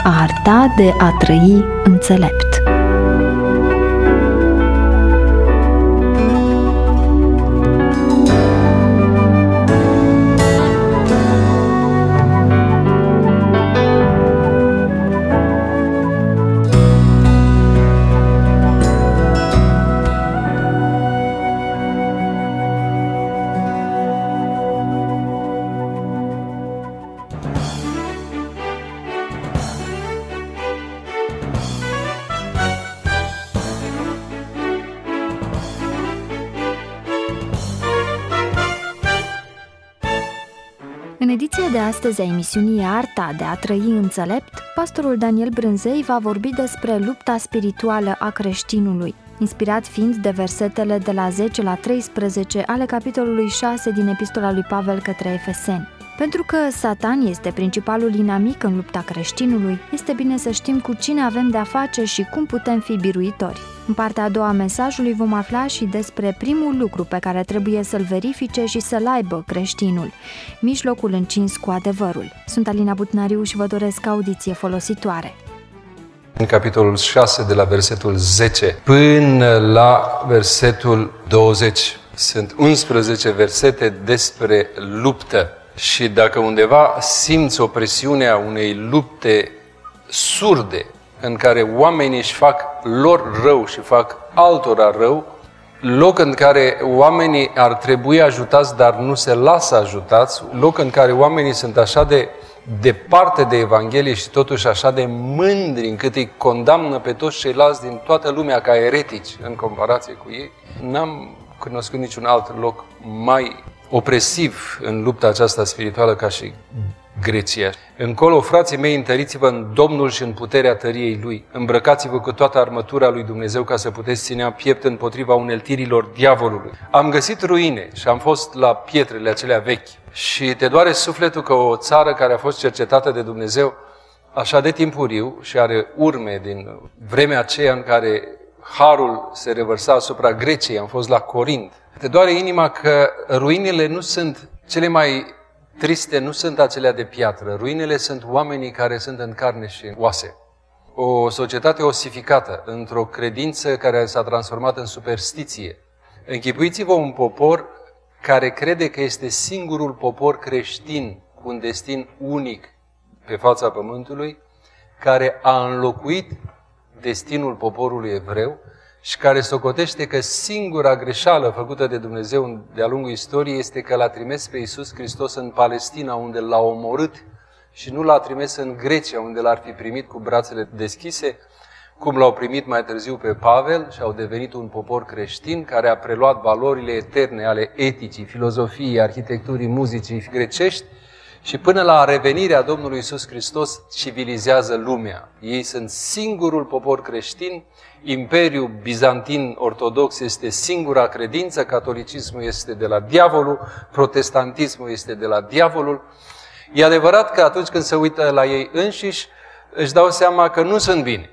Arta de a trăi înțelept. În ediția de astăzi a emisiunii Arta de a trăi înțelept, pastorul Daniel Brânzei va vorbi despre lupta spirituală a creștinului, inspirat fiind de versetele de la 10 la 13 ale capitolului 6 din Epistola lui Pavel către Efeseni. Pentru că Satan este principalul inamic în lupta creștinului, este bine să știm cu cine avem de-a face și cum putem fi biruitori. În partea a doua a mesajului vom afla și despre primul lucru pe care trebuie să-l verifice și să-l aibă creștinul, mijlocul încins cu adevărul. Sunt Alina Butnariu și vă doresc audiție folositoare. În capitolul 6, de la versetul 10 până la versetul 20, sunt 11 versete despre luptă. Și dacă undeva simți o presiune a unei lupte surde, în care oamenii își fac lor rău și fac altora rău, loc în care oamenii ar trebui ajutați, dar nu se lasă ajutați, loc în care oamenii sunt așa de departe de Evanghelie și totuși așa de mândri încât îi condamnă pe toți ceilalți din toată lumea ca eretici în comparație cu ei, n-am cunoscut niciun alt loc mai opresiv în lupta aceasta spirituală ca și Grecia. Încolo, frații mei, întăriți-vă în Domnul și în puterea tăriei Lui. Îmbrăcați-vă cu toată armătura lui Dumnezeu ca să puteți ținea piept împotriva uneltirilor diavolului. Am găsit ruine și am fost la pietrele acelea vechi. Și te doare sufletul că o țară care a fost cercetată de Dumnezeu așa de timpuriu și are urme din vremea aceea în care harul se revărsa asupra Greciei. Am fost la Corint. Te doare inima că ruinele nu sunt cele mai triste, nu sunt acelea de piatră. Ruinele sunt oamenii care sunt în carne și în oase. O societate osificată, într-o credință care s-a transformat în superstiție. Închipuiți-vă un popor care crede că este singurul popor creștin cu un destin unic pe fața pământului, care a înlocuit destinul poporului evreu și care socotește că singura greșeală făcută de Dumnezeu de-a lungul istoriei este că l-a trimis pe Iisus Hristos în Palestina, unde l-a omorât, și nu l-a trimis în Grecia, unde l-ar fi primit cu brațele deschise, cum l-au primit mai târziu pe Pavel și au devenit un popor creștin care a preluat valorile eterne ale eticii, filozofiei, arhitecturii, muzicii grecești și până la revenirea Domnului Iisus Hristos civilizează lumea. Ei sunt singurul popor creștin, Imperiul Bizantin Ortodox este singura credință, catolicismul este de la diavolul, protestantismul este de la diavolul. E adevărat că atunci când se uită la ei înșiși, își dau seama că nu sunt bine.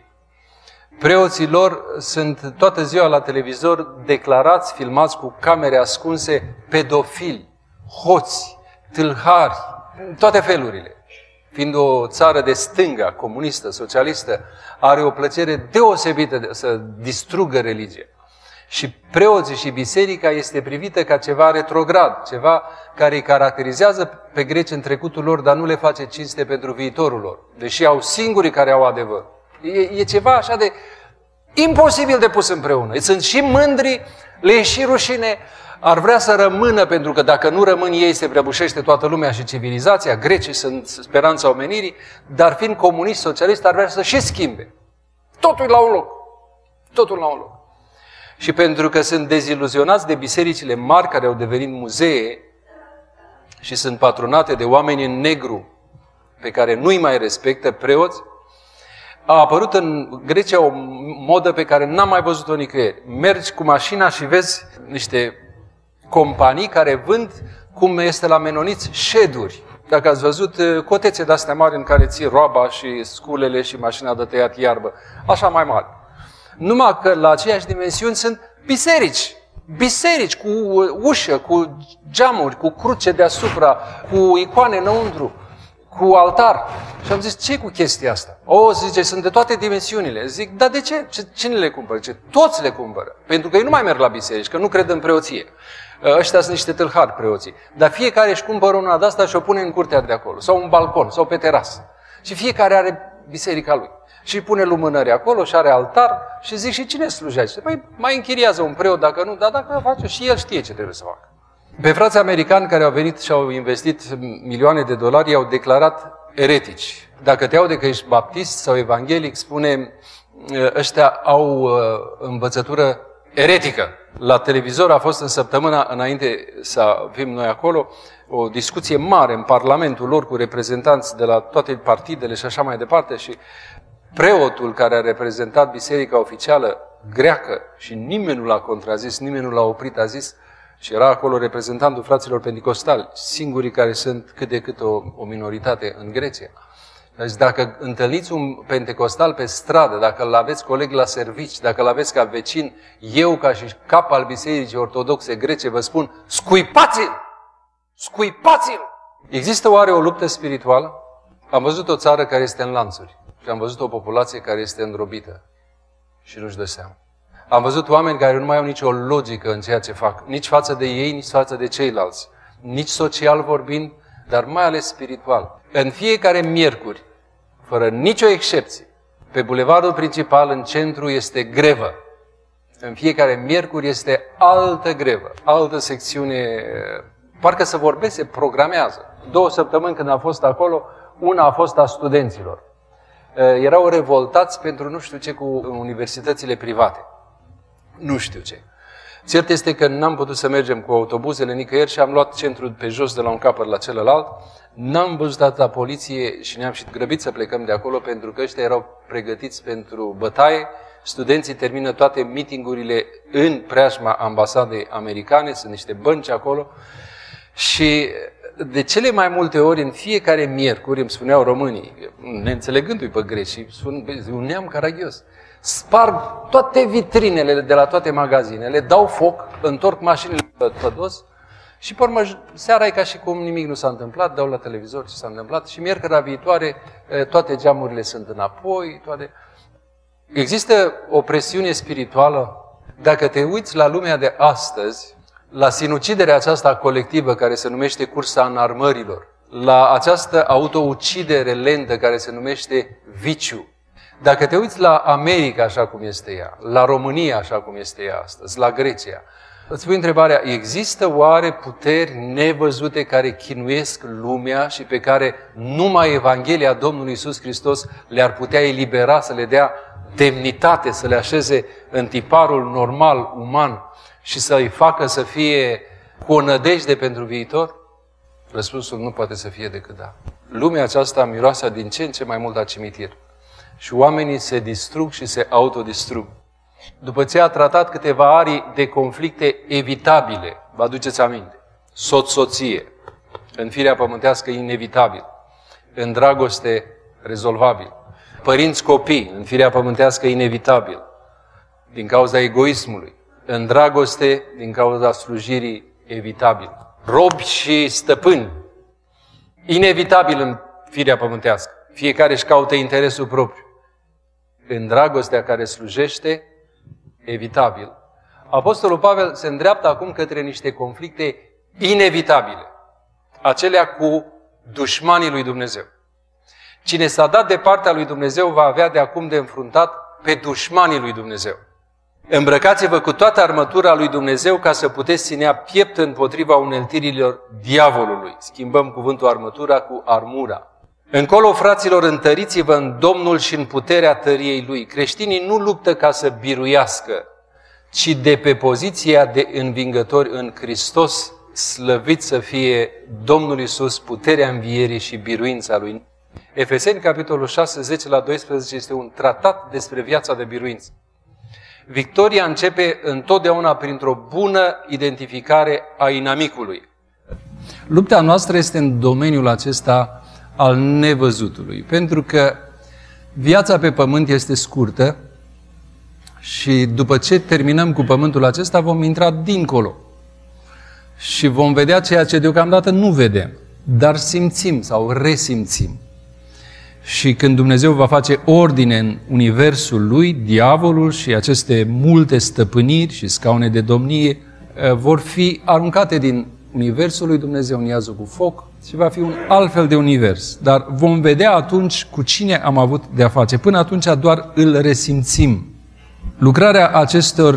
Preoții lor sunt toată ziua la televizor declarați, filmați cu camere ascunse, pedofili, hoți, tâlhari, toate felurile. Fiind o țară de stânga, comunistă, socialistă, are o plăcere deosebită să distrugă religia. Și preoții și biserica este privită ca ceva retrograd, ceva care îi caracterizează pe greci în trecutul lor, dar nu le face cinste pentru viitorul lor, deși au singurii care au adevăr. E ceva așa de imposibil de pus împreună. Sunt și mândri, le e și rușine, ar vrea să rămână, pentru că dacă nu rămân ei, se prăbușește toată lumea și civilizația. Grecii sunt speranța omenirii, dar fiind comunist, socialist, ar vrea să și schimbe. Totul la un loc. Totul la un loc. Și pentru că sunt deziluzionați de bisericile mari care au devenit muzee și sunt patronate de oameni în negru pe care nu-i mai respectă, preoți, a apărut în Grecia o modă pe care n-am mai văzut-o nicăieri. Mergi cu mașina și vezi niște companii care vând, cum este la menoniți, ședuri. Dacă ați văzut cotețe de-astea mari în care ții roaba și sculele și mașina de tăiat iarbă, așa mai mari. Numai că la aceeași dimensiuni sunt biserici. Biserici cu ușă, cu geamuri, cu cruce deasupra, cu icoane înăuntru, cu altar. Și am zis, ce cu chestia asta? Zice, sunt de toate dimensiunile. Zic, dar de ce? Cine le cumpără? Zice, toți le cumpără. Pentru că ei nu mai merg la biserici, că nu cred în preoție. Ăștia sunt niște tâlhari preoții. Dar fiecare își cumpără una de asta și o pune în curtea de acolo, sau un balcon, sau pe terasă. Și fiecare are biserica lui. Și pune lumânări acolo și are altar și zic, și cine slujea? Zice, păi mai închiriază un preot, dacă nu, dar dacă face și el știe ce trebuie să facă. Pe frații americani care au venit și au investit milioane de dolari, i-au declarat eretici. Dacă te aude că ești baptist sau evanghelic, spune, ăștia au învățătură eretică. La televizor a fost în săptămâna înainte să fim noi acolo o discuție mare în Parlamentul lor cu reprezentanți de la toate partidele și așa mai departe și preotul care a reprezentat biserica oficială greacă și nimeni nu l-a contrazis, nimeni nu l-a oprit, a zis, și era acolo reprezentantul fraților penticostali, singurii care sunt cât de cât o minoritate în Grecia. Deci dacă întâlniți un pentecostal pe stradă, dacă îl aveți coleg la servici, dacă îl aveți ca vecin, eu ca și cap al Bisericii Ortodoxe Grece vă spun, scuipați-l! Scuipați-l! Există oare o luptă spirituală? Am văzut o țară care este în lanțuri și am văzut o populație care este îndrobită și nu-și dă seama. Am văzut oameni care nu mai au nicio logică în ceea ce fac, nici față de ei, nici față de ceilalți, nici social vorbind, dar mai ales spiritual. În fiecare miercuri, fără nicio excepție, pe bulevardul principal, în centru, este grevă. În fiecare miercuri este altă grevă, altă secțiune, parcă să vorbesc, se programează. 2 săptămâni când am fost acolo, una a fost a studenților. Erau revoltați pentru nu știu ce cu universitățile private. Nu știu ce. Cert este că n-am putut să mergem cu autobuzele nicăieri și am luat centrul pe jos de la un capăt la celălalt. N-am văzut atâta poliție și ne-am și grăbit să plecăm de acolo pentru că ăștia erau pregătiți pentru bătaie. Studenții termină toate meetingurile în preajma ambasadei americane, sunt niște bănci acolo. Și de cele mai multe ori, în fiecare miercuri, îmi spuneau românii, neînțelegându-i pe grecii, spun, un neam caragios. Sparg toate vitrinele de la toate magazinele, dau foc, întorc mașinile pe dos și, pe urmă, seara e ca și cum nimic nu s-a întâmplat, dau la televizor ce s-a întâmplat și miercurea viitoare toate geamurile sunt înapoi, toate... Există o presiune spirituală. Dacă te uiți la lumea de astăzi, la sinuciderea aceasta colectivă care se numește cursa înarmărilor, la această autoucidere lentă care se numește viciu, dacă te uiți la America așa cum este ea, la România așa cum este ea astăzi, la Grecia, îți pui întrebarea, există oare puteri nevăzute care chinuiesc lumea și pe care numai Evanghelia Domnului Iisus Hristos le-ar putea elibera, să le dea demnitate, să le așeze în tiparul normal, uman și să-i facă să fie cu o nădejde pentru viitor? Răspunsul nu poate să fie decât da. Lumea aceasta miroase din ce în ce mai mult la cimitir. Și oamenii se distrug și se autodistrug. După ce a tratat câteva arii de conflicte evitabile, vă aduceți aminte, soț-soție, în firea pământească inevitabil, în dragoste rezolvabil, părinți-copii, în firea pământească inevitabil, din cauza egoismului, în dragoste din cauza slujirii evitabil, robi și stăpâni, inevitabil în firea pământească, fiecare își caută interesul propriu, în dragostea care slujește, evitabil. Apostolul Pavel se îndreaptă acum către niște conflicte inevitabile, acelea cu dușmanii lui Dumnezeu. Cine s-a dat de partea lui Dumnezeu va avea de acum de înfruntat pe dușmanii lui Dumnezeu. Îmbrăcați-vă cu toată armătura lui Dumnezeu ca să puteți ținea piept împotriva uneltirilor diavolului. Schimbăm cuvântul armătura cu armura. Încolo, fraților, întăriți-vă în Domnul și în puterea tăriei Lui. Creștinii nu luptă ca să biruiască, ci de pe poziția de învingători în Hristos, slăvit să fie Domnul Iisus, puterea învierii și biruința Lui. Efeseni, capitolul 6, 10 la 12, este un tratat despre viața de biruință. Victoria începe întotdeauna printr-o bună identificare a inamicului. Lupta noastră este în domeniul acesta al nevăzutului, pentru că viața pe pământ este scurtă și după ce terminăm cu pământul acesta vom intra dincolo și vom vedea ceea ce deocamdată nu vedem. dar simțim sau resimțim. Și când Dumnezeu va face ordine în universul lui, diavolul și aceste multe stăpâniri și scaune de domnie vor fi aruncate din universul lui Dumnezeu în iazul cu foc și va fi un alt fel de univers. Dar vom vedea atunci cu cine am avut de-a face. Până atunci doar îl resimțim. Lucrarea acestor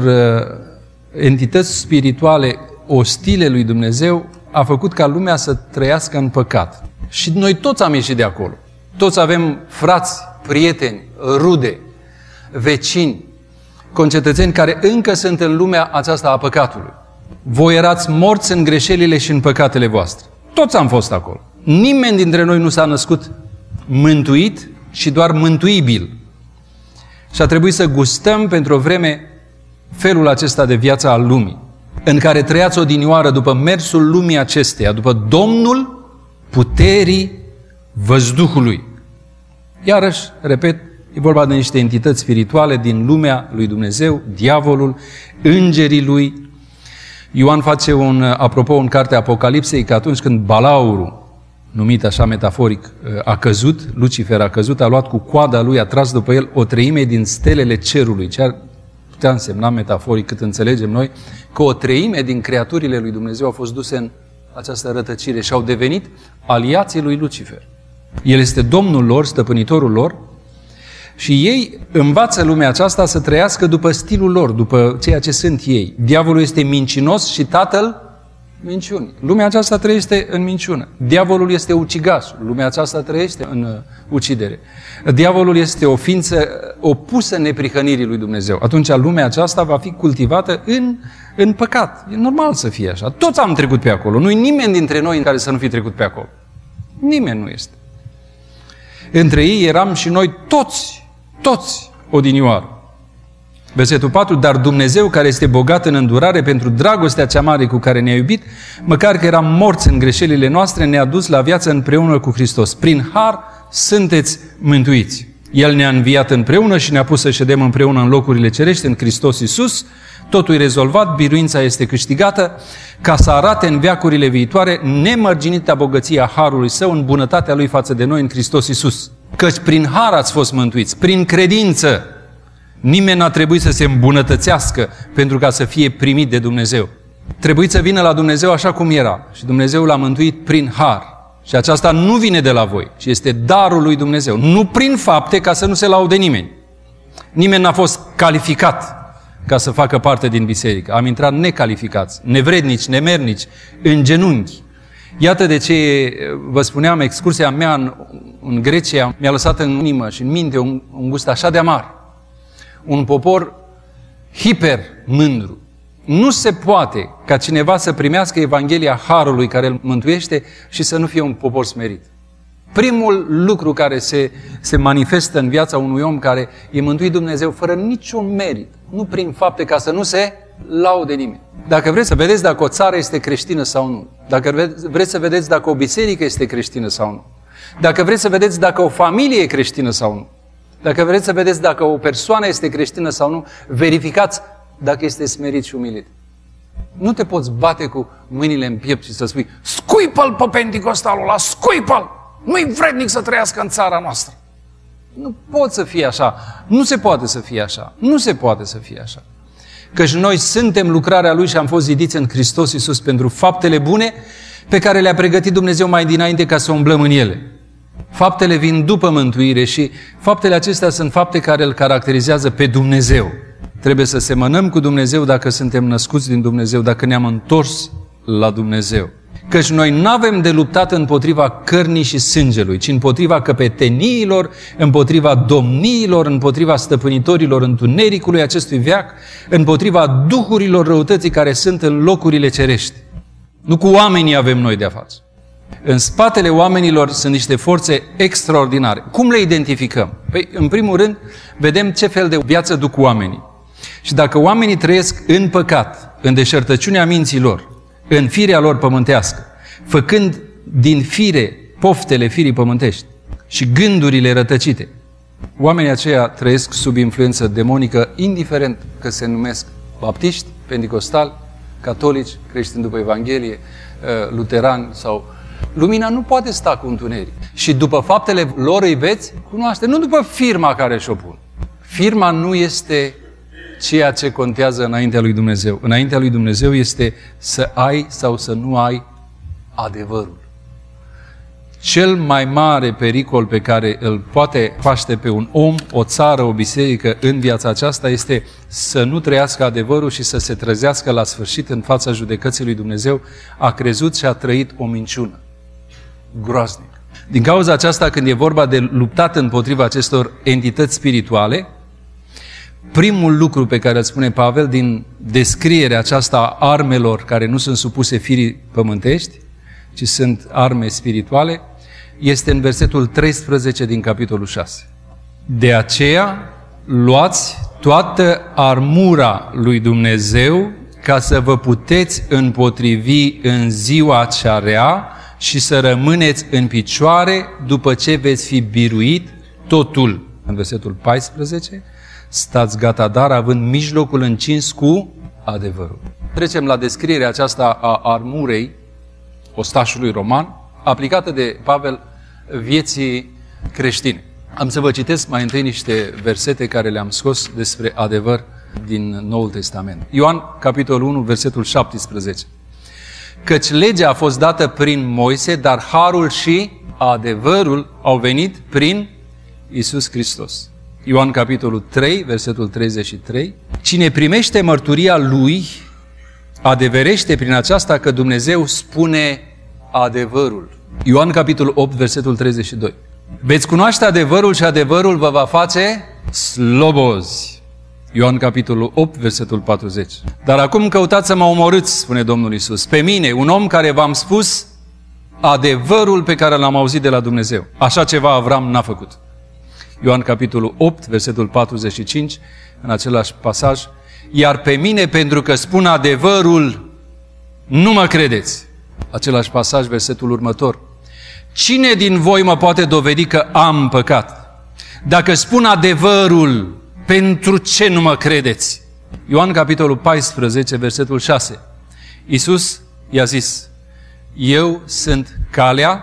entități spirituale ostile lui Dumnezeu a făcut ca lumea să trăiască în păcat. Și noi toți am ieșit de acolo. Toți avem frați, prieteni, rude, vecini, concetățeni care încă sunt în lumea aceasta a păcatului. Voi erați morți în greșelile și în păcatele voastre. Toți am fost acolo. Nimeni dintre noi nu s-a născut mântuit și doar mântuibil. Și a trebuit să gustăm pentru o vreme felul acesta de viață al lumii, în care trăiați odinioară după mersul lumii acesteia, după Domnul puterii văzduhului. Iarăși, repet, e vorba de niște entități spirituale din lumea lui Dumnezeu, diavolul, îngerii lui. Ioan face apropo în cartea Apocalipsei că atunci când balaurul, numit așa metaforic, a căzut, Lucifer a căzut, a luat cu coada lui, a tras după el o treime din stelele cerului. Ce ar putea însemna metaforic, cât înțelegem noi, că o treime din creaturile lui Dumnezeu au fost duse în această rătăcire și au devenit aliații lui Lucifer. El este Domnul lor, stăpânitorul lor și ei învață lumea aceasta să trăiască după stilul lor, după ceea ce sunt ei. Diavolul este mincinos și tatăl minciunii. Lumea aceasta trăiește în minciună. Diavolul este ucigaș. Lumea aceasta trăiește în ucidere. Diavolul este o ființă opusă neprihănirii lui Dumnezeu. Atunci lumea aceasta va fi cultivată în păcat. E normal să fie așa. Toți am trecut pe acolo. Nu-i nimeni dintre noi în care să nu fi trecut pe acolo. Nimeni nu este. Între ei eram și noi toți odinioară. Versetul 4, dar Dumnezeu, care este bogat în îndurare pentru dragostea cea mare cu care ne-a iubit, măcar că eram morți în greșelile noastre, ne-a dus la viață împreună cu Hristos. Prin har sunteți mântuiți. El ne-a înviat împreună și ne-a pus să ședem împreună în locurile cerești, în Hristos Iisus. Totul e rezolvat, biruința este câștigată, ca să arate în veacurile viitoare nemărginita bogăția harului său în bunătatea lui față de noi în Hristos Iisus. Căci prin har ați fost mântuiți, prin credință. Nimeni n-a trebuit să se îmbunătățească pentru ca să fie primit de Dumnezeu. Trebuie să vină la Dumnezeu așa cum era. Și Dumnezeu l-a mântuit prin har. Și aceasta nu vine de la voi, ci este darul lui Dumnezeu. Nu prin fapte, ca să nu se laude nimeni. Nimeni n-a fost calificat ca să facă parte din biserică. Am intrat necalificați, nevrednici, nemernici, în genunchi. Iată de ce, vă spuneam, excursia mea în Grecia mi-a lăsat în inimă și în minte un gust așa de amar. Un popor hiper mândru. Nu se poate ca cineva să primească Evanghelia Harului care îl mântuiește și să nu fie un popor smerit. Primul lucru care se manifestă în viața unui om care e mântuit Dumnezeu fără niciun merit, nu prin fapte, ca să nu se laude nimeni. Dacă vreți să vedeți dacă o țară este creștină sau nu, dacă vreți să vedeți dacă o biserică este creștină sau nu, dacă vreți să vedeți dacă o familie e creștină sau nu, dacă vreți să vedeți dacă o persoană este creștină sau nu, verificați dacă este smerit și umilit. Nu te poți bate cu mâinile în piept și să spui scuipă-l pe penticostalul ăla, scuipă-l! Nu-i vrednic să trăiască în țara noastră. Nu poate să fie așa. Nu se poate să fie așa. Nu se poate să fie așa. Căci noi suntem lucrarea Lui și am fost zidiți în Hristos Iisus pentru faptele bune pe care le-a pregătit Dumnezeu mai dinainte ca să umblăm în ele. Faptele vin după mântuire și faptele acestea sunt fapte care îl caracterizează pe Dumnezeu. Trebuie să semănăm cu Dumnezeu dacă suntem născuți din Dumnezeu, dacă ne-am întors la Dumnezeu. Căci noi n-avem de luptat împotriva cărnii și sângelui, ci împotriva căpeteniilor, împotriva domniilor, împotriva stăpânitorilor întunericului acestui veac, împotriva duhurilor răutății care sunt în locurile cerești. Nu cu oamenii avem noi de-a face. În spatele oamenilor sunt niște forțe extraordinare. Cum le identificăm? Păi, în primul rând, vedem ce fel de viață duc oamenii. Și dacă oamenii trăiesc în păcat, în deșertăciunea minții lor, în firea lor pământească, făcând din fire poftele firii pământești și gândurile rătăcite, oamenii aceia trăiesc sub influență demonică, indiferent că se numesc baptiști, penticostali, catolici, creștini după Evanghelie, luterani sau Lumina nu poate sta cu întuneric. Și după faptele lor îi veți cunoaște, nu după firma care și-o pun. Firma nu este ceea ce contează înaintea lui Dumnezeu. Înaintea lui Dumnezeu este să ai sau să nu ai adevărul. Cel mai mare pericol pe care îl poate paște pe un om, o țară, o biserică în viața aceasta este să nu trăiască adevărul și să se trezească la sfârșit în fața judecății lui Dumnezeu. A crezut și a trăit o minciună. Groaznic. Din cauza aceasta, când e vorba de luptat împotriva acestor entități spirituale, primul lucru pe care îl spune Pavel din descrierea aceasta a armelor care nu sunt supuse firii pământești, ci sunt arme spirituale, este în versetul 13 din capitolul 6. De aceea, luați toată armura lui Dumnezeu ca să vă puteți împotrivi în ziua cea rea și să rămâneți în picioare după ce veți fi biruit totul. În versetul 14, stați gata, dar având mijlocul încins cu adevărul. Trecem la descrierea aceasta a armurei ostașului roman, aplicată de Pavel vieții creștine. Am să vă citesc mai întâi niște versete care le-am scos despre adevăr din Noul Testament. Ioan, capitolul 1, versetul 17. Căci legea a fost dată prin Moise, dar harul și adevărul au venit prin Iisus Hristos. Ioan, capitolul 3, versetul 33. Cine primește mărturia lui, adeverește prin aceasta că Dumnezeu spune adevărul. Ioan, capitolul 8, versetul 32. Veți cunoaște adevărul și adevărul vă va face slobozi. Ioan, capitolul 8, versetul 40. Dar acum căutați să mă omorâți, spune Domnul Iisus, pe mine, un om care v-am spus adevărul pe care l-am auzit de la Dumnezeu. Așa ceva Avram n-a făcut. Ioan, capitolul 8, versetul 45, în același pasaj. Iar pe mine, pentru că spun adevărul, nu mă credeți. Același pasaj, versetul următor. Cine din voi mă poate dovedi că am păcat? Dacă spun adevărul, pentru ce nu mă credeți? Ioan, capitolul 14, versetul 6. Iisus i-a zis, eu sunt calea,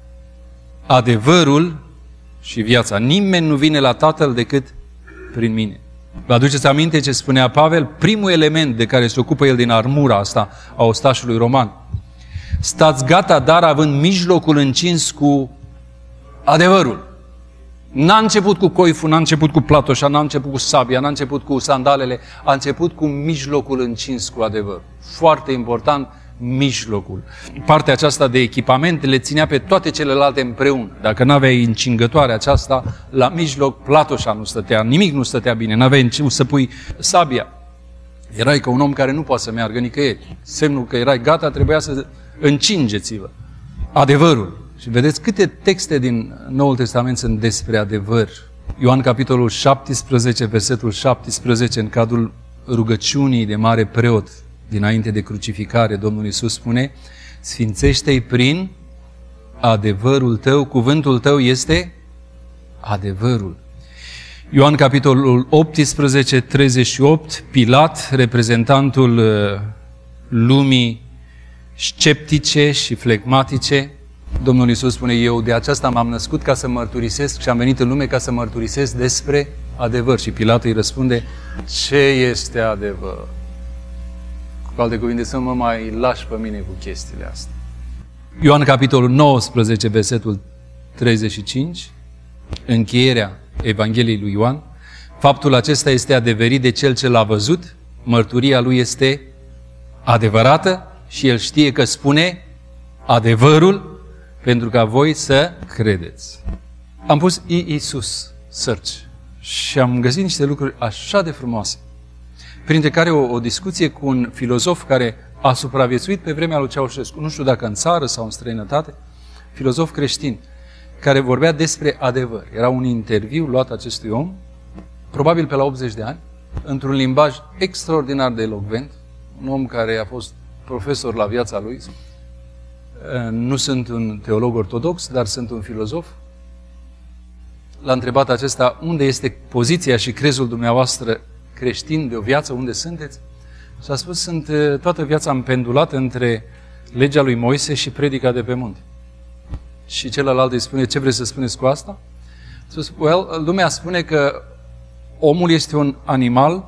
adevărul și viața. Nimeni nu vine la Tatăl decât prin mine. Vă aduceți aminte ce spunea Pavel? Primul element de care se ocupă el din armura asta a ostașului roman. Stați gata, dar având mijlocul încins cu adevărul. N-a început cu coiful, n-a început cu platoșa, n-a început cu sabia, n-a început cu sandalele, a început cu mijlocul încins cu adevărul. Foarte important, mijlocul. Partea aceasta de echipament le ținea pe toate celelalte împreună. Dacă n-aveai încingătoarea aceasta, la mijloc platoșa nu stătea, nimic nu stătea bine, n-aveai să pui sabia. Erai ca un om care nu poate să meargă nicăieri. Semnul că erai gata trebuia să încingeți-vă. Adevărul. Și vedeți câte texte din Noul Testament sunt despre adevăr. Ioan, capitolul 17, versetul 17, în cadrul rugăciunii de mare preot, dinainte de crucificare, Domnul Iisus spune, sfințește-i prin adevărul tău, cuvântul tău este adevărul. Ioan, capitolul 18, 38, Pilat, reprezentantul lumii sceptice și flegmatice, Domnul Iisus spune, eu de aceasta m-am născut ca să mărturisesc și am venit în lume ca să mărturisesc despre adevăr. Și Pilat îi răspunde, ce este adevăr? Cu alte cuvinte, să mă mai lași pe mine cu chestiile astea. Ioan, capitolul 19, versetul 35, încheierea Evangheliei lui Ioan. Faptul acesta este adeverit de cel ce l-a văzut, mărturia lui este adevărată și el știe că spune adevărul pentru ca voi să credeți. Am pus Iisus search și am găsit niște lucruri așa de frumoase, printre care o discuție cu un filozof care a supraviețuit pe vremea lui Ceaușescu, nu știu dacă în țară sau în străinătate, filozof creștin, care vorbea despre adevăr. Era un interviu luat acestui om, probabil pe la 80 de ani, într-un limbaj extraordinar de elocvent, un om care a fost profesor la viața lui. Nu sunt un teolog ortodox, dar sunt un filozof. L-a întrebat acesta, unde este poziția și crezul dumneavoastră creștin de o viață, unde sunteți? Și a spus, sunt toată viața împendulat între legea lui Moise și predica de pe munte. Și celălalt îi spune, ce vreți să spuneți cu asta? Spus, lumea spune că omul este un animal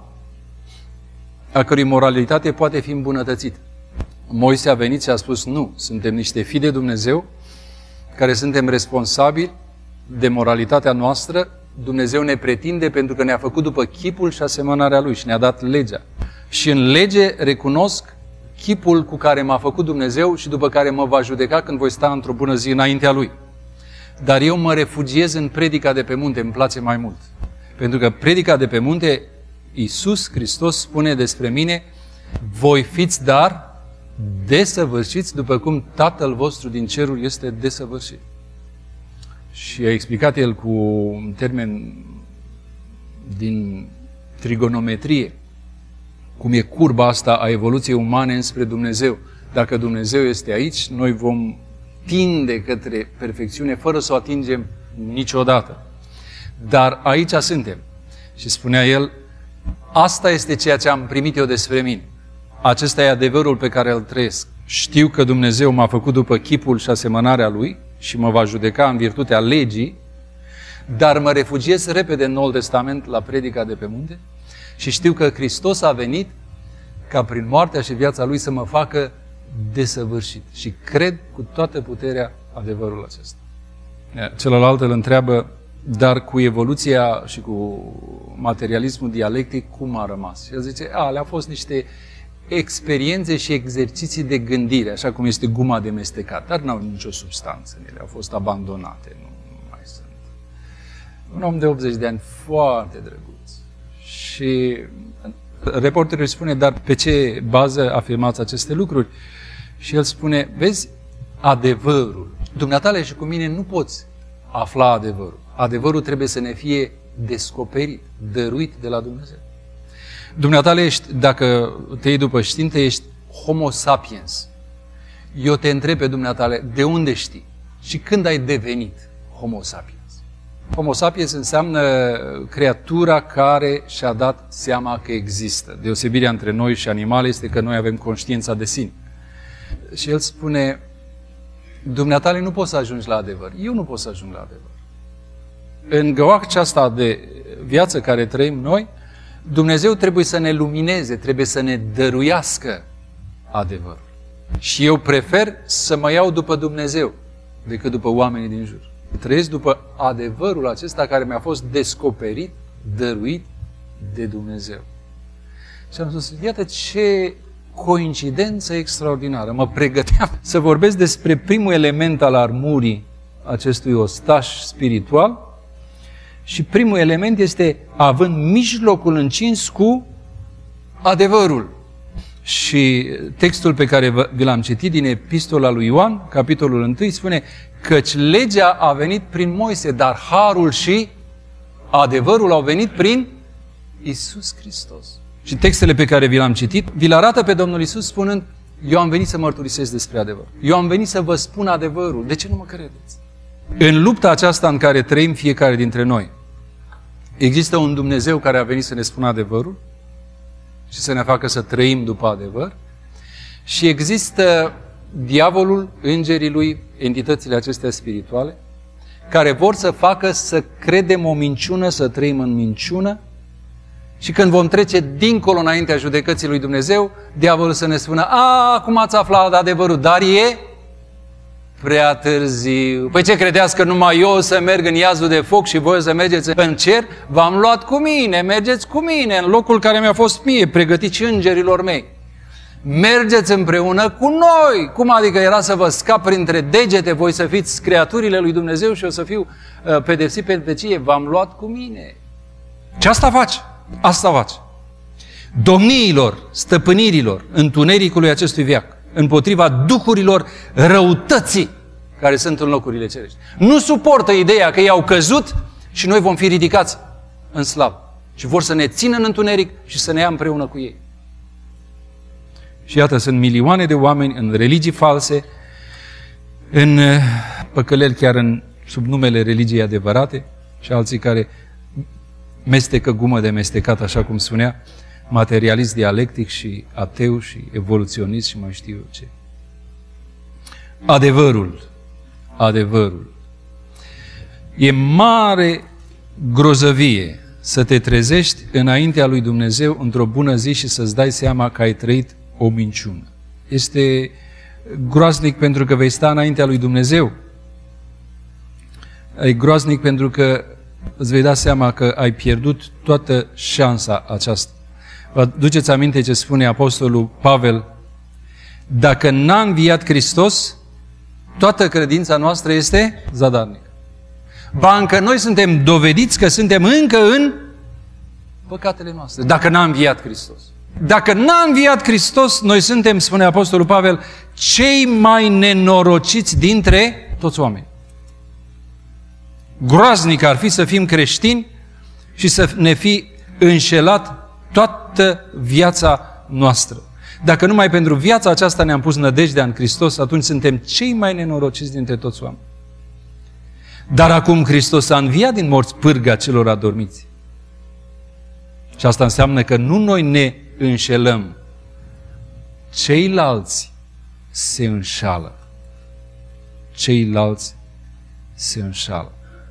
a cărui moralitate poate fi îmbunătățită. Moise a venit și a spus, nu, suntem niște fii de Dumnezeu care suntem responsabili de moralitatea noastră. Dumnezeu ne pretinde pentru că ne-a făcut după chipul și asemănarea Lui și ne-a dat legea. Și în lege recunosc chipul cu care m-a făcut Dumnezeu și după care mă va judeca când voi sta într-o bună zi înaintea Lui. Dar eu mă refugiez în predica de pe munte, îmi place mai mult. Pentru că predica de pe munte, Iisus Hristos spune despre mine, voi fiți dar desăvârșiți după cum Tatăl vostru din ceruri este desăvârșit. Și a explicat el cu un termen din trigonometrie, cum e curba asta a evoluției umane înspre Dumnezeu. Dacă Dumnezeu este aici, noi vom tinde către perfecțiune fără să o atingem niciodată. Dar aici suntem. Și spunea el, asta este ceea ce am primit eu despre mine. Acesta e adevărul pe care îl trăiesc. Știu că Dumnezeu m-a făcut după chipul și asemănarea Lui și mă va judeca în virtutea legii, dar mă refugiez repede în Noul Testament la predica de pe munte și știu că Hristos a venit ca prin moartea și viața Lui să mă facă desăvârșit. Și cred cu toată puterea adevărul acesta. Celălalt îl întreabă, dar cu evoluția și cu materialismul dialectic, cum a rămas? Și el zice, alea au fost niște experiențe și exerciții de gândire, așa cum este guma de mestecat, dar n-au nicio substanță în ele, au fost abandonate, nu mai sunt. Un om de 80 de ani foarte drăguț. Și reporterul îi spune, dar pe ce bază afirmați aceste lucruri? Și el spune, vezi, adevărul. Dumneatale și cu mine nu poți afla adevărul. Adevărul trebuie să ne fie descoperit, dăruit de la Dumnezeu. Dumneatale ești, dacă te iei după știință, ești homo sapiens. Eu te întreb pe dumneatale, de unde știi? Și când ai devenit homo sapiens? Homo sapiens înseamnă creatura care și-a dat seama că există. Deosebirea între noi și animale este că noi avem conștiința de sine. Și el spune, dumneatale nu poți să ajungi la adevăr. Eu nu pot să ajung la adevăr. În găoaca aceasta de viață care trăim noi, Dumnezeu trebuie să ne lumineze, trebuie să ne dăruiască adevărul. Și eu prefer să mă iau după Dumnezeu decât după oamenii din jur. Trăiesc după adevărul acesta care mi-a fost descoperit, dăruit de Dumnezeu. Și am spus, iată ce coincidență extraordinară. Mă pregăteam să vorbesc despre primul element al armurii acestui ostaș spiritual și primul element este având mijlocul încins cu adevărul. Și textul pe care vi l-am citit din Epistola lui Ioan, capitolul 1, spune căci legea a venit prin Moise, dar harul și adevărul au venit prin Iisus Hristos. Și textele pe care vi l-am citit, vi-l arată pe Domnul Iisus spunând, eu am venit să mărturisesc despre adevăr. Eu am venit să vă spun adevărul. De ce nu mă credeți? În lupta aceasta în care trăim fiecare dintre noi, există un Dumnezeu care a venit să ne spună adevărul și să ne facă să trăim după adevăr și există diavolul, îngerii lui, entitățile acestea spirituale, care vor să facă să credem o minciună, să trăim în minciună și când vom trece dincolo înaintea judecății lui Dumnezeu, diavolul să ne spună, acum ați aflat adevărul, dar e prea târziu. Păi ce credeați că numai eu o să merg în iazul de foc și voi o să mergeți în cer? V-am luat cu mine, mergeți cu mine în locul care mi-a fost mie, pregătit și îngerilor mei. Mergeți împreună cu noi. Cum adică era să vă scap printre degete, voi să fiți creaturile lui Dumnezeu și o să fiu pedepsit pe vecie? V-am luat cu mine. Ce asta face? Asta face. Domniilor, stăpânirilor, întunericului acestui veac, împotriva duhurilor răutății care sunt în locurile cerești. Nu suportă ideea că ei au căzut și noi vom fi ridicați în slavă. Și vor să ne țină în întuneric și să ne ia împreună cu ei. Și iată, sunt milioane de oameni în religii false, în păcăleli chiar sub numele religiei adevărate și alții care mestecă gumă de mestecat, așa cum spunea, materialist dialectic și ateu și evoluționist și mai știu eu ce. Adevărul. adevărul. E mare grozăvie să te trezești înaintea lui Dumnezeu într-o bună zi și să-ți dai seama că ai trăit o minciună. Este groaznic pentru că vei sta înaintea lui Dumnezeu. E groaznic pentru că îți vei da seama că ai pierdut toată șansa aceasta. Vă duceți aminte ce spune apostolul Pavel? Dacă n-a înviat Hristos, toată credința noastră este zadarnică. Ba încă noi suntem dovediți că suntem încă în păcatele noastre, dacă n-a înviat Hristos. Dacă n-a înviat Hristos, noi suntem, spune apostolul Pavel, cei mai nenorociți dintre toți oamenii. Groaznic ar fi să fim creștini și să ne fi înșelat toată viața noastră. Dacă numai pentru viața aceasta ne-am pus nădejdea în Hristos, atunci suntem cei mai nenorociți dintre toți oamenii. Dar acum Hristos a înviat din morți pârga celor adormiți. Și asta înseamnă că nu noi ne înșelăm, ceilalți se înșală. Ceilalți se înșală.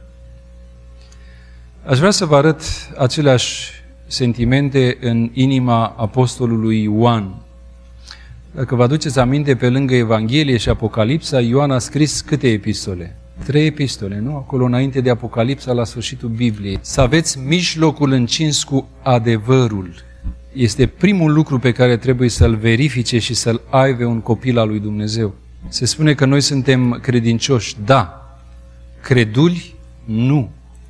Aș vrea să vă arăt aceleași sentimente în inima apostolului Ioan. Dacă vă aduceți aminte, pe lângă Evanghelie și Apocalipsa, Ioan a scris câte epistole? 3 epistole, nu? Acolo înainte de Apocalipsa, la sfârșitul Bibliei. Să aveți mijlocul încins cu adevărul. Este primul lucru pe care trebuie să-l verifice și să-l aibă un copil al lui Dumnezeu. Se spune că noi suntem credincioși, da. Creduli, nu.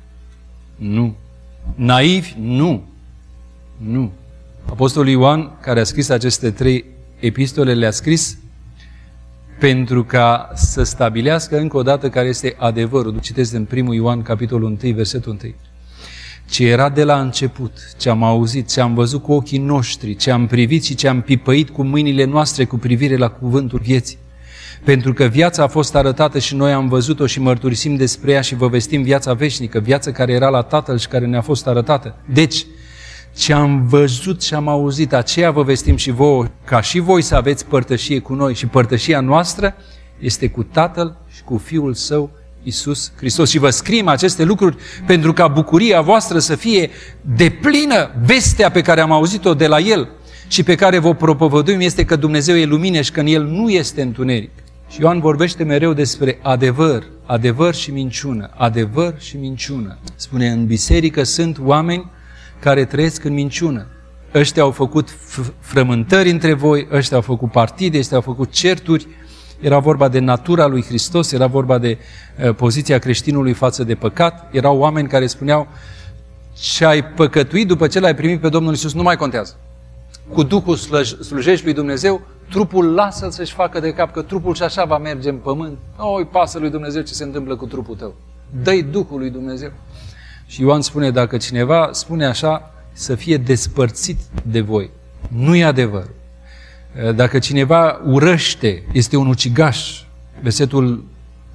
Nu. Naivi, nu. Nu. Apostolul Ioan, care a scris aceste 3 epistole, le-a scris pentru ca să stabilească încă o dată care este adevărul. Citesc în 1 Ioan, capitolul 1, versetul 1. Ce era de la început, ce am auzit, ce am văzut cu ochii noștri, ce am privit și ce am pipăit cu mâinile noastre cu privire la cuvântul vieții. Pentru că viața a fost arătată și noi am văzut-o și mărturisim despre ea și vă vestim viața veșnică, viața care era la Tatăl și care ne-a fost arătată. Deci, ce am văzut și am auzit, aceea vă vestim și vouă, ca și voi să aveți părtășie cu noi. Și părtășia noastră este cu Tatăl și cu Fiul Său, Iisus Hristos. Și vă scriem aceste lucruri pentru ca bucuria voastră să fie deplină. Vestea pe care am auzit-o de la El și pe care vă propovăduim este că Dumnezeu e lumină și că în El nu este întuneric. Și Ioan vorbește mereu despre adevăr, adevăr și minciună, adevăr și minciună. Spune, în biserică sunt oameni care trăiesc în minciună. Ăștia au făcut frământări între voi, ăștia au făcut partide, ăștia au făcut certuri. Era vorba de natura lui Hristos, era vorba de poziția creștinului față de păcat. Erau oameni care spuneau, ce ai păcătuit după ce l-ai primit pe Domnul Iisus nu mai contează. Cu Duhul slujești lui Dumnezeu, trupul lasă-l să-și facă de cap, că trupul și așa va merge în pământ. Nu-i pasă lui Dumnezeu ce se întâmplă cu trupul tău. Dă-i Duhul lui Dumnezeu. Și Ioan spune, dacă cineva spune așa, să fie despărțit de voi. Nu e adevăr. Dacă cineva urăște, este un ucigaș. Versetul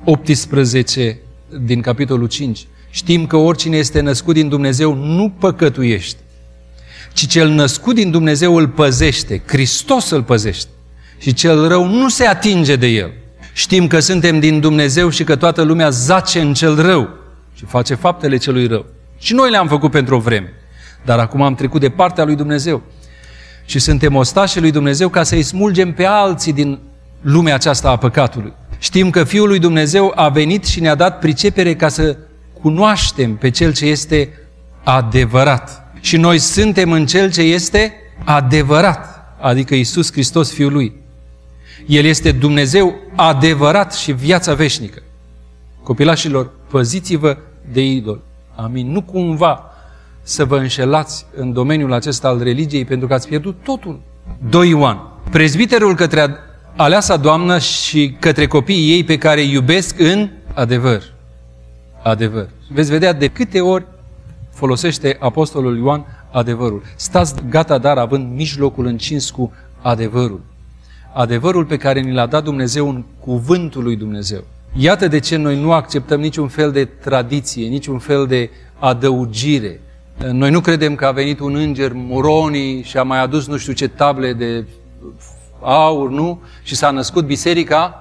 18 din capitolul 5. Știm că oricine este născut din Dumnezeu nu păcătuiește, ci cel născut din Dumnezeu îl păzește. Hristos îl păzește. Și cel rău nu se atinge de el. Știm că suntem din Dumnezeu și că toată lumea zace în cel rău și face faptele celui rău. Și noi le-am făcut pentru o vreme. Dar acum am trecut de partea lui Dumnezeu. Și suntem ostașii lui Dumnezeu ca să-i smulgem pe alții din lumea aceasta a păcatului. Știm că Fiul lui Dumnezeu a venit și ne-a dat pricepere ca să cunoaștem pe Cel ce este adevărat. Și noi suntem în Cel ce este adevărat, adică Iisus Hristos, Fiul Lui. El este Dumnezeu adevărat și viața veșnică. Copilașilor, păziți-vă de idol. Amin. Nu cumva să vă înșelați în domeniul acesta al religiei pentru că ați pierdut totul. 2 Ioan. Prezbiterul către aleasa doamnă și către copiii ei pe care îi iubesc în adevăr. Adevăr. Veți vedea de câte ori folosește apostolul Ioan adevărul. Stați gata, dar având mijlocul încins cu adevărul. Adevărul pe care ni l-a dat Dumnezeu în cuvântul lui Dumnezeu. Iată de ce noi nu acceptăm niciun fel de tradiție, niciun fel de adăugire. Noi nu credem că a venit un înger Moroni și a mai adus nu știu ce table de aur, nu? Și s-a născut biserica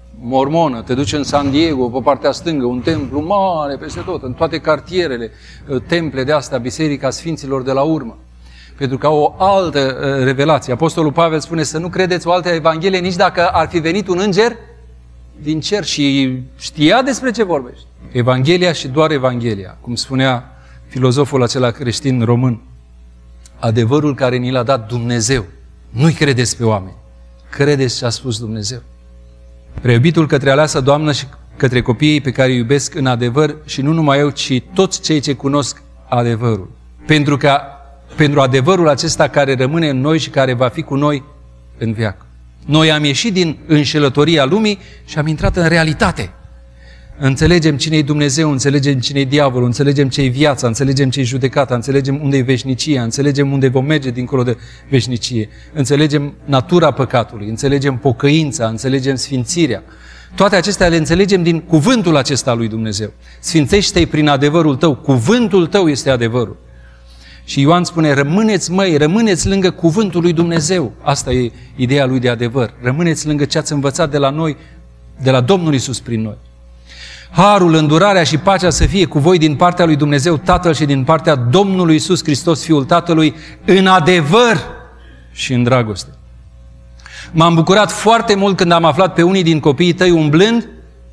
mormonă, te duci în San Diego, pe partea stângă, un templu mare peste tot, în toate cartierele, temple de astea, Biserica Sfinților de la urmă. Pentru că au o altă revelație. Apostolul Pavel spune să nu credeți o altă evanghelie nici dacă ar fi venit un înger din cer și știa despre ce vorbești. Evanghelia și doar Evanghelia, cum spunea filozoful acela creștin român, adevărul care ni l-a dat Dumnezeu. Nu-i credeți pe oameni, credeți ce a spus Dumnezeu. Preiubitul către aleasă Doamnă și către copiii pe care îi iubesc în adevăr și nu numai eu, ci toți cei ce cunosc adevărul. Pentru adevărul acesta care rămâne în noi și care va fi cu noi în veac. Noi am ieșit din înșelătoria lumii și am intrat în realitate. Înțelegem cine-i Dumnezeu, înțelegem cine-i diavolul, înțelegem ce-i viața, înțelegem ce-i judecata, înțelegem unde-i veșnicia, înțelegem unde vom merge dincolo de veșnicie, înțelegem natura păcatului, înțelegem pocăința, înțelegem sfințirea. Toate acestea le înțelegem din cuvântul acesta lui Dumnezeu. Sfințește-i prin adevărul tău, cuvântul tău este adevărul. Și Ioan spune, rămâneți lângă cuvântul lui Dumnezeu. Asta e ideea lui de adevăr. Rămâneți lângă ce ați învățat de la noi, de la Domnul Iisus prin noi. Harul, îndurarea și pacea să fie cu voi din partea lui Dumnezeu Tatăl și din partea Domnului Iisus Hristos, Fiul Tatălui, în adevăr și în dragoste. M-am bucurat foarte mult când am aflat pe unii din copiii tăi umblând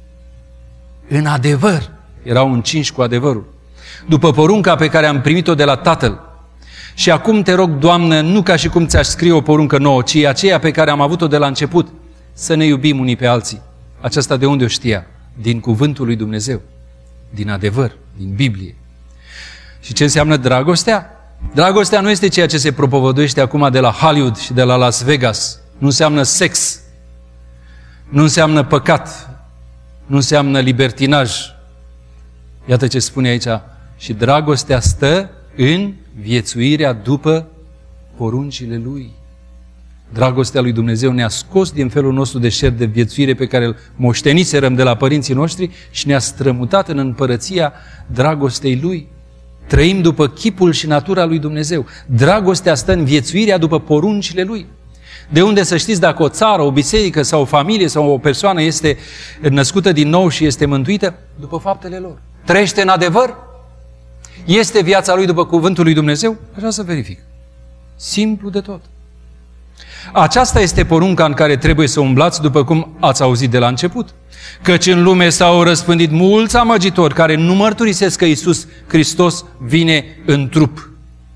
în adevăr. Erau încinși cu adevărul. După porunca pe care am primit-o de la Tatăl. Și acum te rog, Doamnă, nu ca și cum ți-aș scrie o poruncă nouă, ci aceea pe care am avut-o de la început, să ne iubim unii pe alții. Aceasta de unde o știa? Din cuvântul lui Dumnezeu, din adevăr, din Biblie. Și ce înseamnă dragostea? Dragostea nu este ceea ce se propovăduiește acum de la Hollywood și de la Las Vegas. Nu înseamnă sex, nu înseamnă păcat, nu înseamnă libertinaj. Iată ce spune aici. Și dragostea stă în viețuirea după poruncile Lui. Dragostea lui Dumnezeu ne-a scos din felul nostru deșert de viețuire pe care îl moșteniserăm de la părinții noștri și ne-a strămutat în împărăția dragostei Lui. Trăim după chipul și natura lui Dumnezeu. Dragostea stă în viețuirea după poruncile Lui. De unde să știți dacă o țară, o biserică sau o familie sau o persoană este născută din nou și este mântuită? După faptele lor. Trăiește în adevăr? Este viața lui după cuvântul lui Dumnezeu? Așa să verific. Simplu de tot. Aceasta este porunca în care trebuie să umblați, după cum ați auzit de la început. Căci în lume s-au răspândit mulți amăgitori care nu mărturisesc că Iisus Hristos vine în trup.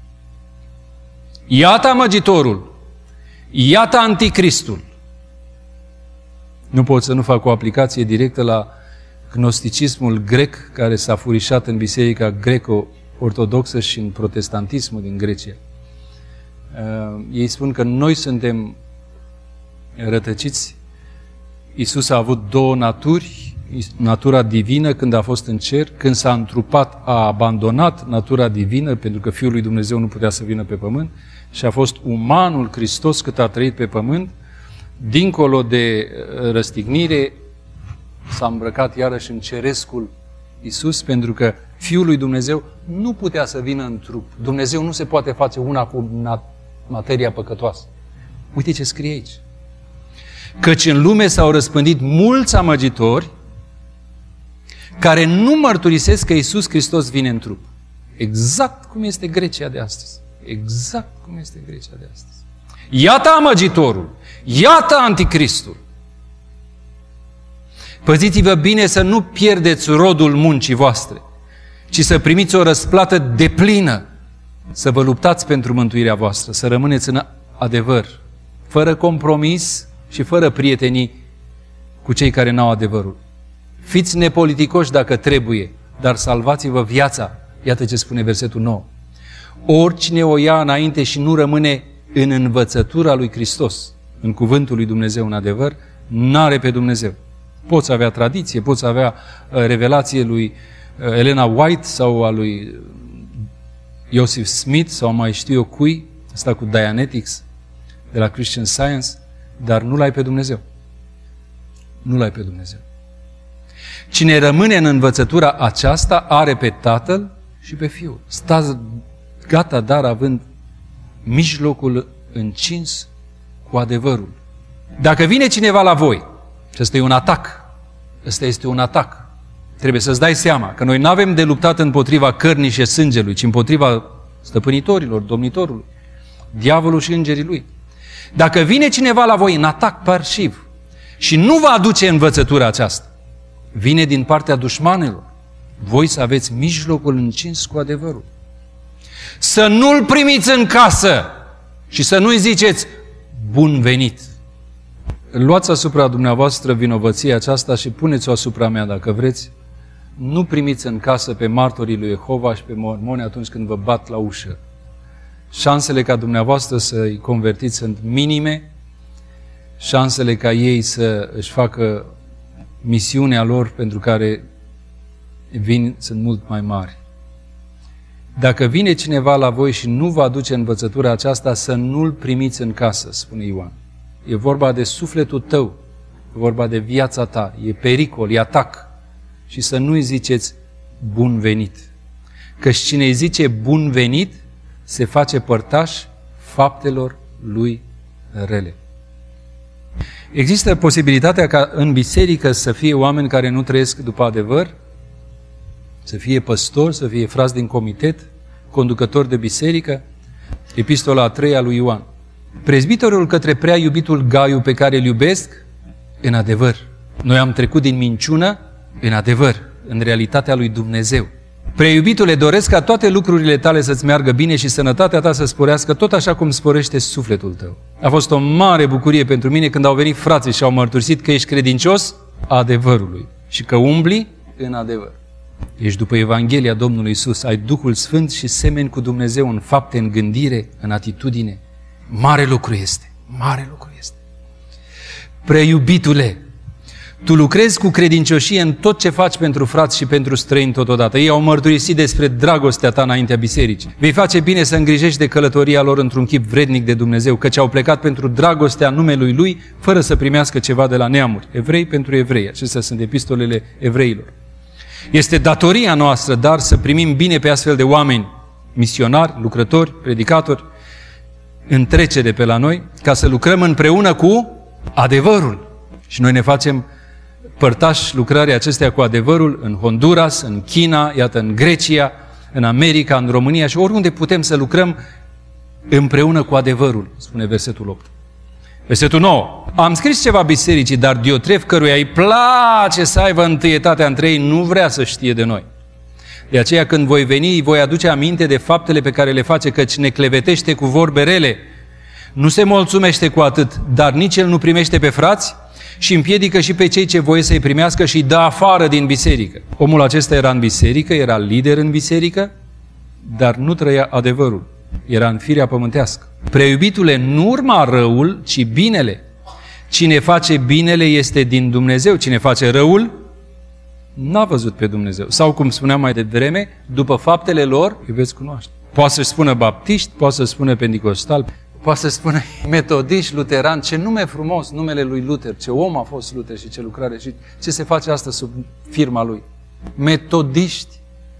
Iată amăgitorul, iată anticristul. Nu pot să nu fac o aplicație directă la gnosticismul grec care s-a furișat în biserica greco-ortodoxă și în protestantismul din Grecia. Ei spun că noi suntem rătăciți. Iisus a avut două naturi, natura divină când a fost în cer, când s-a întrupat a abandonat natura divină pentru că Fiul lui Dumnezeu nu putea să vină pe pământ și a fost umanul Hristos cât a trăit pe pământ. Dincolo de răstignire s-a îmbrăcat iarăși în cerescul Iisus pentru că Fiul lui Dumnezeu nu putea să vină în trup. Dumnezeu nu se poate face una cu materia păcătoasă. Uite ce scrie aici. Căci în lume s-au răspândit mulți amăgitori care nu mărturisesc că Iisus Hristos vine în trup. Exact cum este Grecia de astăzi. Exact cum este Grecia de astăzi. Iată amăgitorul, iată anticristul. Păziți-vă bine să nu pierdeți rodul muncii voastre, ci să primiți o răsplată deplină, să vă luptați pentru mântuirea voastră, să rămâneți în adevăr, fără compromis și fără prietenii cu cei care n-au adevărul. Fiți nepoliticoși dacă trebuie, dar salvați-vă viața. Iată ce spune versetul 9. Oricine o ia înainte și nu rămâne în învățătura lui Hristos, în cuvântul lui Dumnezeu, în adevăr, n-are pe Dumnezeu. Poți avea tradiție, poți avea revelație lui Elena White sau a lui Joseph Smith sau mai știu eu cui, asta cu Dianetics de la Christian Science, dar nu l-ai pe Dumnezeu. Nu l-ai pe Dumnezeu. Cine rămâne în învățătura aceasta are pe Tatăl și pe Fiul. Stați gata, dar având mijlocul încins cu adevărul. Dacă vine cineva la voi Și ăsta e un atac. Ăsta este un atac. Trebuie să-ți dai seama că noi nu avem de luptat împotriva cărnii și sângelui, ci împotriva stăpânitorilor, domnitorului, diavolul și îngerii lui. Dacă vine cineva la voi în atac parșiv și nu va aduce învățătura aceasta, vine din partea dușmanilor, voi să aveți mijlocul încins cu adevărul. Să nu-l primiți în casă și să nu-i ziceți bun venit. Luați asupra dumneavoastră vinovăția aceasta și puneți-o asupra mea dacă vreți. Nu primiți în casă pe martorii lui Jehova și pe mormoni atunci când vă bat la ușă. Șansele ca dumneavoastră să-i convertiți sunt minime, șansele ca ei să își facă misiunea lor pentru care vin sunt mult mai mari. Dacă vine cineva la voi și nu vă aduce învățătura aceasta, să nu-l primiți în casă, spune Ioan. E vorba de sufletul tău, e vorba de viața ta, e pericol, e atac. Și să nu-i ziceți bun venit. Căci cine îi zice bun venit, se face părtaș faptelor lui rele. Există posibilitatea ca în biserică să fie oameni care nu trăiesc după adevăr, să fie păstori, să fie frați din comitet, conducători de biserică. Epistola a 3-a lui Ioan. Prezbiterul către prea iubitul Gaiu pe care îl iubesc, în adevăr. Noi am trecut din minciună în adevăr, în realitatea lui Dumnezeu. Preiubitule, doresc ca toate lucrurile tale să-ți meargă bine și sănătatea ta să sporească tot așa cum sporește sufletul tău. A fost o mare bucurie pentru mine când au venit frații și au mărturisit că ești credincios adevărului și că umbli în adevăr. Ești după Evanghelia Domnului Iisus, ai Duhul Sfânt și semeni cu Dumnezeu în fapte, în gândire, în atitudine. Mare lucru este, mare lucru este. Preiubitule, tu lucrezi cu credincioșie în tot ce faci pentru frați și pentru străini totodată. Ei au mărturisit despre dragostea ta înaintea bisericii. Vei face bine să îngrijești de călătoria lor într-un chip vrednic de Dumnezeu, căci au plecat pentru dragostea numelui Lui, fără să primească ceva de la neamuri. Evrei pentru evrei. Acestea sunt epistolele evreilor. Este datoria noastră, dar, să primim bine pe astfel de oameni, misionari, lucrători, predicatori, în trecere pe la noi, ca să lucrăm împreună cu adevărul. Și noi ne facem părtași lucrarea acestea cu adevărul în Honduras, în China, iată, în Grecia, în America, în România și oriunde putem să lucrăm împreună cu adevărul, spune versetul 8. Versetul 9. Am scris ceva bisericii, dar Diotref, căruia îi place să aibă întâietatea între ei, nu vrea să știe de noi. De aceea când voi veni, îi voi aduce aminte de faptele pe care le face, căci ne clevetește cu vorbe rele. Nu se mulțumește cu atât, dar nici el nu primește pe frați și împiedică și pe cei ce voie să-i primească și îi dă afară din biserică. Omul acesta era în biserică, era lider în biserică, dar nu trăia adevărul. Era în firea pământească. Preiubitule, nu urma răul, ci binele. Cine face binele este din Dumnezeu, cine face răul n-a văzut pe Dumnezeu. Sau, cum spuneam mai devreme, după faptele lor îi veți cunoaște. Poate să-și spună baptiști, poate să spună pentecostal, poate să spună metodiști, luterani. Ce nume frumos, numele lui Luther, ce om a fost Luther și ce lucrare și ce se face asta sub firma lui. Metodiști,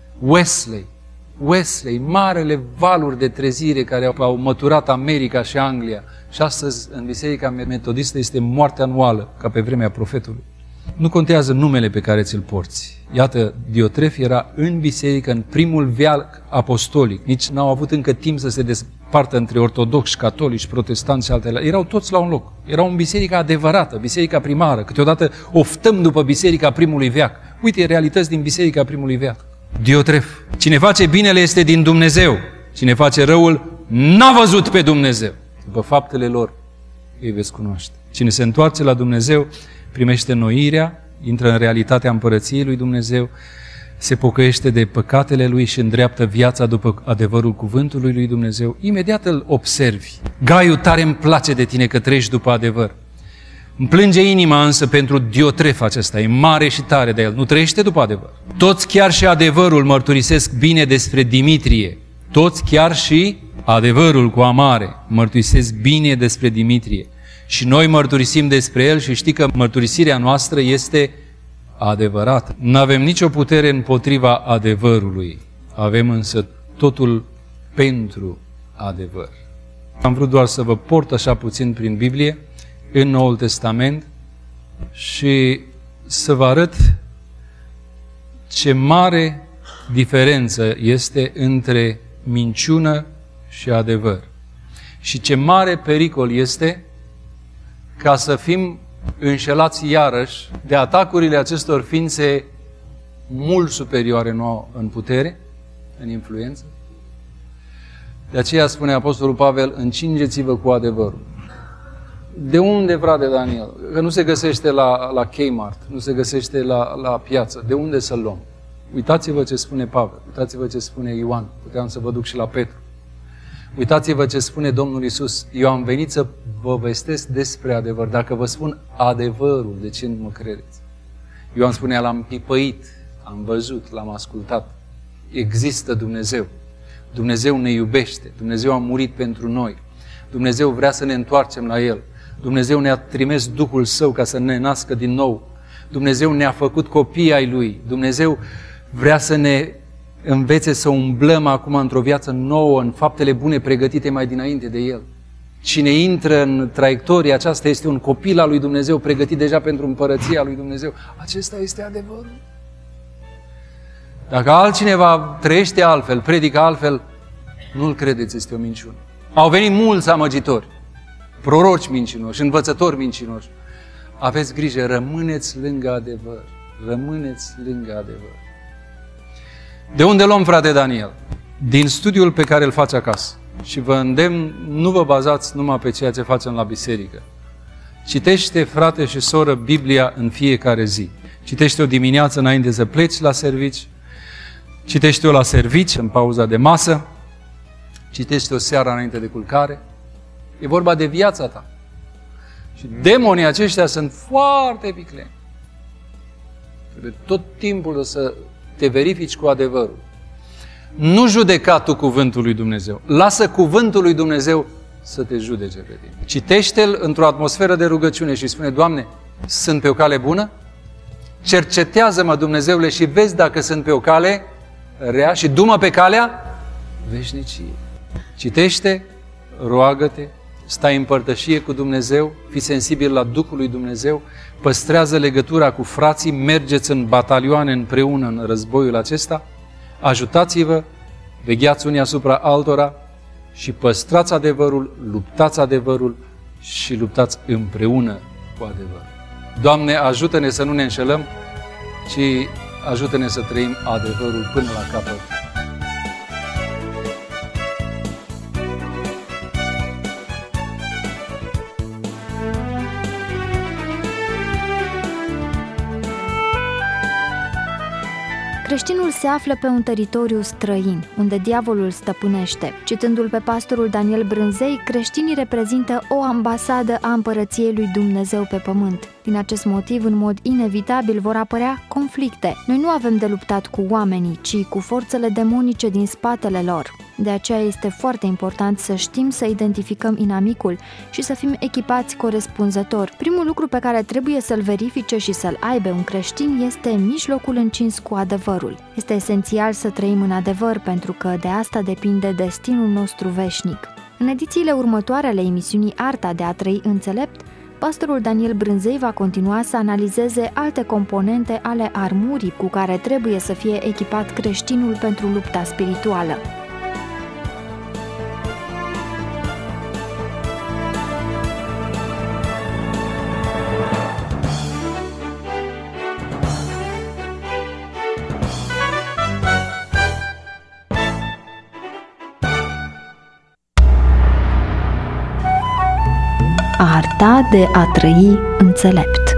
Wesley, marele valuri de trezire care au măturat America și Anglia. Și astăzi, în biserica metodistă, este moartea anuală, ca pe vremea profetului. Nu contează numele pe care ți-l porți. Iată, Diotref era în biserică, în primul veac apostolic. Nici n-au avut încă timp să se despartă între ortodoxi, catolici, protestanți și altele. Erau toți la un loc. Era o biserică adevărată, biserica primară. Câteodată oftăm după biserica primului veac. Uite, realități din biserica primului veac. Diotref. Cine face binele este din Dumnezeu. Cine face răul n-a văzut pe Dumnezeu. După faptele lor îi veți cunoaște. Cine se întoarce la Dumnezeu primește înnoirea, intră în realitatea împărăției lui Dumnezeu, se pocăiește de păcatele lui și îndreaptă viața după adevărul cuvântului lui Dumnezeu. Imediat îl observi. Gaiu, tare îmi place de tine că treci după adevăr. Îmi plânge inima însă pentru Diotref acesta, e mare și tare de el, nu trăiește după adevăr. Toți chiar și adevărul mărturisesc bine despre Dimitrie. Toți chiar și adevărul cu amare mărturisesc bine despre Dimitrie. Și noi mărturisim despre el și știi că mărturisirea noastră este adevărată. Nu avem nicio putere împotriva adevărului. Avem însă totul pentru adevăr. Am vrut doar să vă port așa puțin prin Biblie, în Noul Testament, și să vă arăt ce mare diferență este între minciună și adevăr. Și ce mare pericol este ca să fim înșelați iarăși de atacurile acestor ființe mult superioare nouă în putere, în influență. De aceea spune Apostolul Pavel, încingeți-vă cu adevărul. De unde, frate Daniel? Că nu se găsește la Kmart, nu se găsește la piață. De unde să-l luăm? Uitați-vă ce spune Pavel, uitați-vă ce spune Ioan, puteam să vă duc și la Petru. Uitați-vă ce spune Domnul Iisus. Eu am venit să vă vestesc despre adevăr. Dacă vă spun adevărul, de ce nu mă credeți? Ioan spunea, l-am pipăit, am văzut, l-am ascultat. Există Dumnezeu. Dumnezeu ne iubește. Dumnezeu a murit pentru noi. Dumnezeu vrea să ne întoarcem la El. Dumnezeu ne-a trimis Duhul Său ca să ne nască din nou. Dumnezeu ne-a făcut copii ai Lui. Dumnezeu vrea să ne învețe să umblăm acum într-o viață nouă, în faptele bune pregătite mai dinainte de El. Cine intră în traiectoria aceasta este un copil al lui Dumnezeu, pregătit deja pentru împărăția lui Dumnezeu. Acesta este adevărul. Dacă altcineva trăiește altfel, predică altfel, nu-l credeți, este o minciună. Au venit mulți amăgitori, proroci mincinoși, învățători mincinoși. Aveți grijă, rămâneți lângă adevăr. Rămâneți lângă adevăr. De unde luăm, frate Daniel? Din studiul pe care îl faci acasă. Și vă îndemn, nu vă bazați numai pe ceea ce facem la biserică. Citește, frate și soră, Biblia în fiecare zi. Citește-o dimineață înainte să pleci la servici. Citește-o la servici, în pauza de masă. Citește-o seara înainte de culcare. E vorba de viața ta. Și demonii aceștia sunt foarte vicleni. Trebuie tot timpul să te verifici cu adevărul. Nu judeca tu cuvântul lui Dumnezeu. Lasă cuvântul lui Dumnezeu să te judece pe tine. Citește-l într-o atmosferă de rugăciune și spune, Doamne, sunt pe o cale bună? Cercetează-mă, Dumnezeule, și vezi dacă sunt pe o cale rea și du-mă pe calea veșniciei. Citește, roagă-te, stai în părtășie cu Dumnezeu, fii sensibil la Duhul lui Dumnezeu, păstrează legătura cu frații, mergeți în batalioane împreună în războiul acesta, ajutați-vă, vegheați unii asupra altora și păstrați adevărul, luptați adevărul și luptați împreună cu adevărul. Doamne, ajută-ne să nu ne înșelăm, ci ajută-ne să trăim adevărul până la capăt. Creștinul se află pe un teritoriu străin, unde diavolul stăpânește. Citându-l pe pastorul Daniel Brânzei, creștinii reprezintă o ambasadă a împărăției lui Dumnezeu pe pământ. Din acest motiv, în mod inevitabil, vor apărea conflicte. Noi nu avem de luptat cu oamenii, ci cu forțele demonice din spatele lor. De aceea este foarte important să știm să identificăm inamicul și să fim echipați corespunzător. Primul lucru pe care trebuie să-l verifice și să-l aibă un creștin este mijlocul încins cu adevărul. Este esențial să trăim în adevăr, pentru că de asta depinde destinul nostru veșnic. În edițiile următoare ale emisiunii Arta de a trăi înțelept, pastorul Daniel Brânzei va continua să analizeze alte componente ale armurii cu care trebuie să fie echipat creștinul pentru lupta spirituală. Arta de a trăi înțelept.